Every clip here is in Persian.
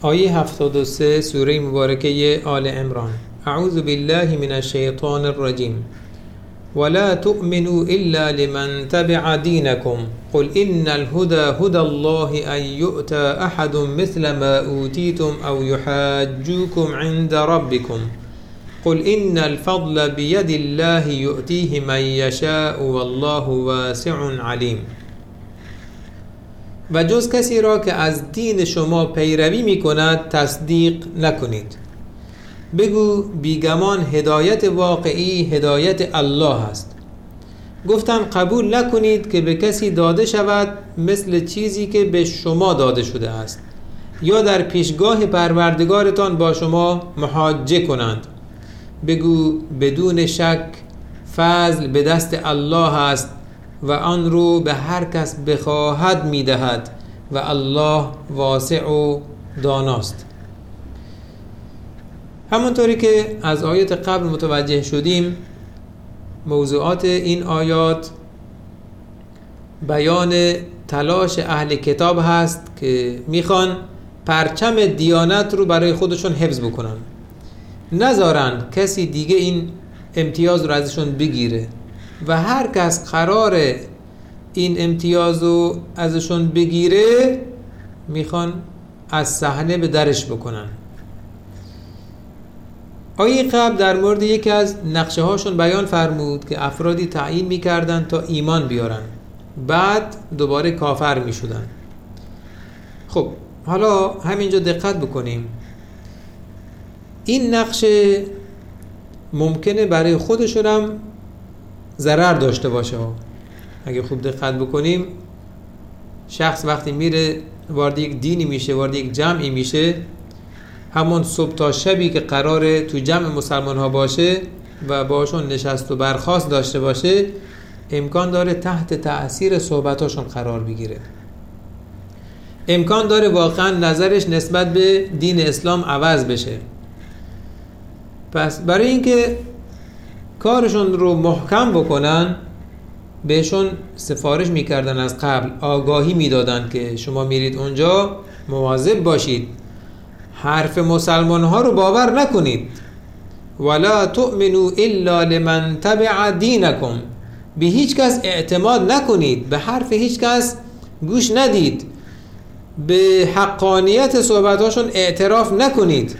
آیه 73 سوره مبارکه آل عمران. اعوذ بالله من الشیطان الرجیم. ولا تؤمنوا الا لمن تبع دينكم قل ان الهدى هدى الله ان يؤتى احد مثل ما اوتيتم او يحاجوكم عند ربكم قل ان الفضل بيد الله يؤتيه من يشاء والله واسع علیم. و جز کسی را که از دین شما پیروی می کند تصدیق نکنید. بگو بیگمان هدایت واقعی هدایت الله است. گفتن قبول نکنید که به کسی داده شود مثل چیزی که به شما داده شده است، یا در پیشگاه پروردگارتان با شما محاجه کنند. بگو بدون شک فضل به دست الله است و آن رو به هر کس بخواهد میدهد و الله واسع و داناست. همونطوری که از آیات قبل متوجه شدیم، موضوعات این آیات بیان تلاش اهل کتاب هست که میخوان پرچم دیانت رو برای خودشون حفظ بکنن، نذارن کسی دیگه این امتیاز رو ازشون بگیره و هر کس قرار این امتیاز رو ازشون بگیره میخوان از صحنه به درش بکنن. آیه قبل در مورد یکی از نقشه هاشون بیان فرمود که افرادی تعیین میکردن تا ایمان بیارن، بعد دوباره کافر میشدن. خب حالا همینجا دقت بکنیم، این نقشه ممکنه برای خودشون هم ضرر داشته باشه. اگه خوب دقت بکنیم، شخص وقتی میره وارد یک دینی میشه، وارد یک جمعی میشه، همون صبح تا شبی که قراره تو جمع مسلمان ها باشه و باشون نشست و برخاست داشته باشه، امکان داره تحت تأثیر صحبتاشون قرار بگیره. امکان داره واقعا نظرش نسبت به دین اسلام عوض بشه. پس برای اینکه کارشون رو محکم بکنن، بهشون سفارش میکردن، از قبل آگاهی میدادن که شما میرید اونجا مواظب باشید، حرف مسلمان ها رو باور نکنید. ولا تؤمنوا الا لمن تبع دینکم، به هیچ کس اعتماد نکنید، به حرف هیچ کس گوش ندید، به حقانیت صحبتاشون اعتراف نکنید،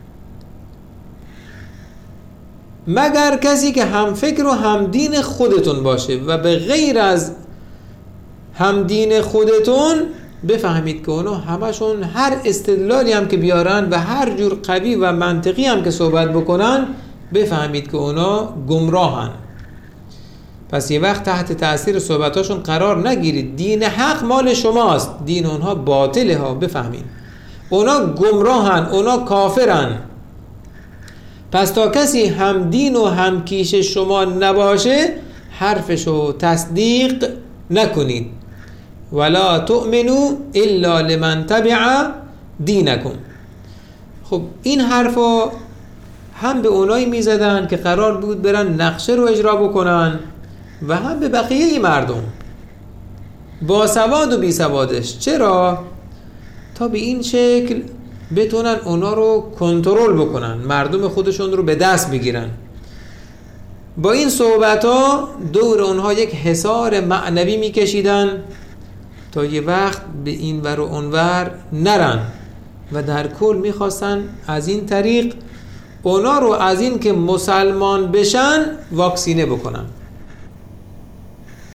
مگر کسی که هم فکر و هم دین خودتون باشه و به غیر از هم دین خودتون بفهمید که اونا همشون هر استدلالی هم که بیارن و هر جور قوی و منطقی هم که صحبت بکنن، بفهمید که اونا گمراهن. پس یه وقت تحت تأثیر صحبتاشون قرار نگیرید. دین حق مال شماست، دین اونها باطله ها. بفهمید اونا گمراهن، اونا کافرن. پس تا کسی هم دین و هم کیش شما نباشه، حرفشو تصدیق نکنید. ولا تؤمنوا الا لمن تبع دینکم. خب این حرفا هم به اونایی میزدن که قرار بود برن نقشه رو اجرا بکنن و هم به بقیه مردم، با سواد و بی سوادش. چرا؟ تا به این شکل بتونن اونا رو کنترل بکنن، مردم خودشون رو به دست بگیرن. با این صحبت ها دور اونها یک حصار معنوی میکشیدن تا یه وقت به این ور و اونور نرن و در کل میخواستن از این طریق اونا رو از این که مسلمان بشن واکسینه بکنن.